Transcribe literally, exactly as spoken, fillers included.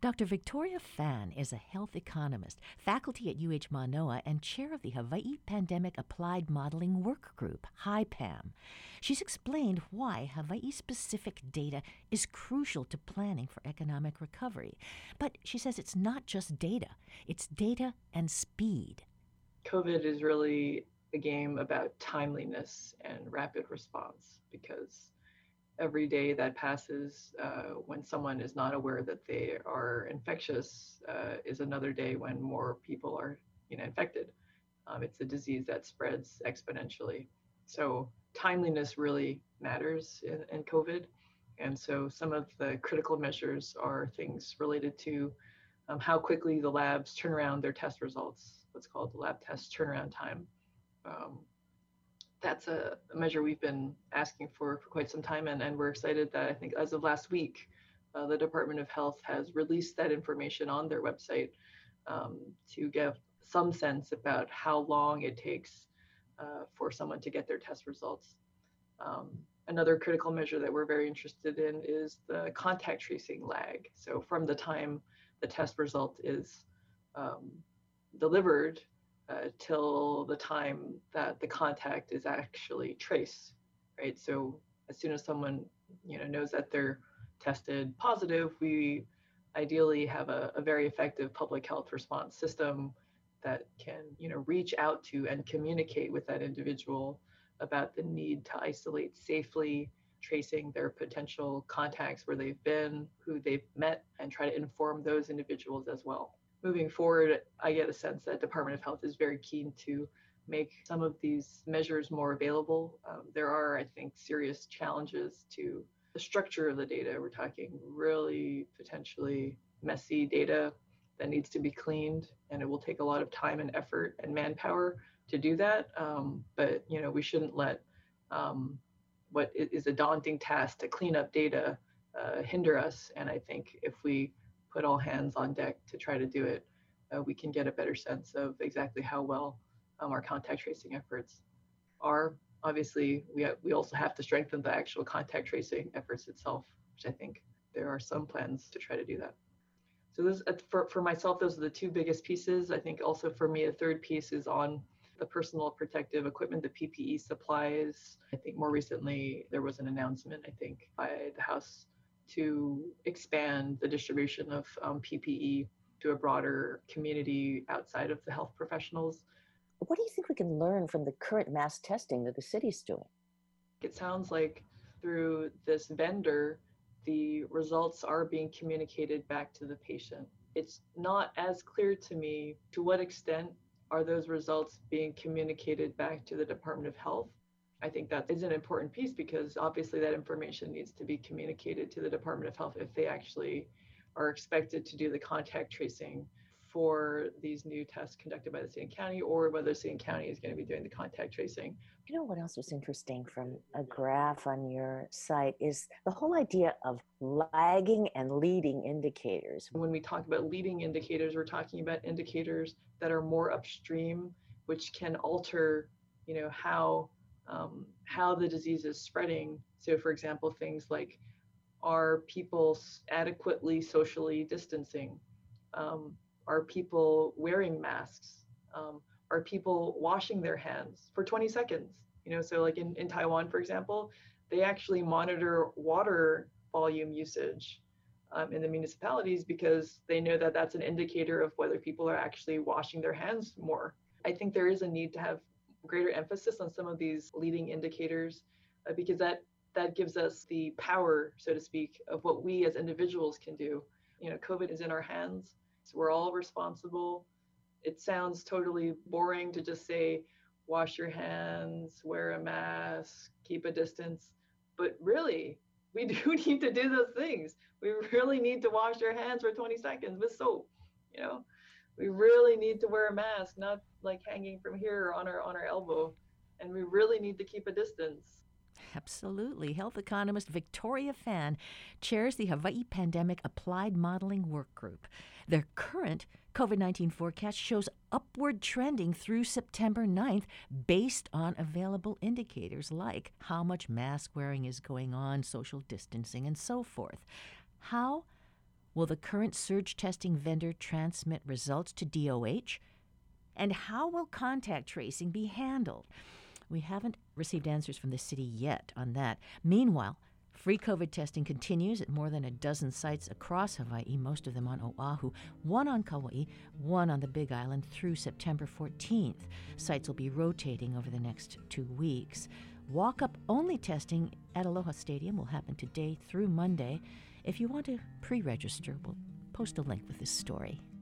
Doctor Victoria Fan is a health economist, faculty at U H Manoa, and chair of the Hawaii Pandemic Applied Modeling Work Group, HIPAM. She's explained why Hawaii-specific data is crucial to planning for economic recovery. But she says it's not just data, it's data and speed. COVID is really a game about timeliness and rapid response, because every day that passes uh, when someone is not aware that they are infectious uh, is another day when more people are, you know, infected. Um, it's a disease that spreads exponentially. So timeliness really matters in, in COVID. And so some of the critical measures are things related to um, how quickly the labs turn around their test results, what's called the lab test turnaround time. Um, That's a measure we've been asking for for quite some time, and, and we're excited that I think as of last week, uh, the Department of Health has released that information on their website um, to give some sense about how long it takes uh, for someone to get their test results. Um, another critical measure that we're very interested in is the contact tracing lag. So from the time the test result is um, delivered Uh, till the time that the contact is actually traced, right? So as soon as someone, you know, knows that they're tested positive, we ideally have a, a very effective public health response system that can, you know, reach out to and communicate with that individual about the need to isolate safely, tracing their potential contacts, where they've been, who they've met, and try to inform those individuals as well. Moving forward, I get a sense that Department of Health is very keen to make some of these measures more available. Um, there are, I think, serious challenges to the structure of the data. We're talking really potentially messy data that needs to be cleaned, and it will take a lot of time and effort and manpower to do that. Um, but, you know, we shouldn't let um, what is a daunting task to clean up data uh, hinder us. And I think if we put all hands on deck to try to do it, uh, we can get a better sense of exactly how well um, our contact tracing efforts are. Obviously, we we also have to strengthen the actual contact tracing efforts itself, which I think there are some plans to try to do that. So this, for, for myself, those are the two biggest pieces. I think also for me, a third piece is on the personal protective equipment, the P P E supplies. I think more recently, there was an announcement, I think, by the House to expand the distribution of um, P P E to a broader community outside of the health professionals. What do you think we can learn from the current mass testing that the city's doing? It sounds like through this vendor, the results are being communicated back to the patient. It's not as clear to me to what extent are those results being communicated back to the Department of Health. I think that is an important piece, because obviously that information needs to be communicated to the Department of Health if they actually are expected to do the contact tracing for these new tests conducted by the city and county, or whether city and county is going to be doing the contact tracing. You know what else was interesting from a graph on your site is the whole idea of lagging and leading indicators. When we talk about leading indicators, we're talking about indicators that are more upstream, which can alter, you know, how Um, how the disease is spreading. So for example, things like, are people adequately socially distancing? Um, are people wearing masks? Um, are people washing their hands for twenty seconds? You know, so like in, in Taiwan, for example, they actually monitor water volume usage um, in the municipalities, because they know that that's an indicator of whether people are actually washing their hands more. I think there is a need to have greater emphasis on some of these leading indicators, uh, because that that gives us the power, so to speak, of what we as individuals can do. You know, COVID is in our hands, so we're all responsible. It sounds totally boring to just say, wash your hands, wear a mask, keep a distance, but really, we do need to do those things. We really need to wash our hands for twenty seconds with soap, you know? We really need to wear a mask, not like hanging from here on our on our elbow. And we really need to keep a distance. Absolutely. Health economist Victoria Fan chairs the Hawaii Pandemic Applied Modeling Work Group. Their current COVID nineteen forecast shows upward trending through September ninth based on available indicators like how much mask wearing is going on, social distancing, and so forth. How Will the current surge testing vendor transmit results to D O H? And how will contact tracing be handled? We haven't received answers from the city yet on that. Meanwhile, free COVID testing continues at more than a dozen sites across Hawaii, most of them on Oahu, one on Kauai, one on the Big Island through September fourteenth. Sites will be rotating over the next two weeks. Walk-up only testing at Aloha Stadium will happen today through Monday. If you want to pre-register, we'll post a link with this story.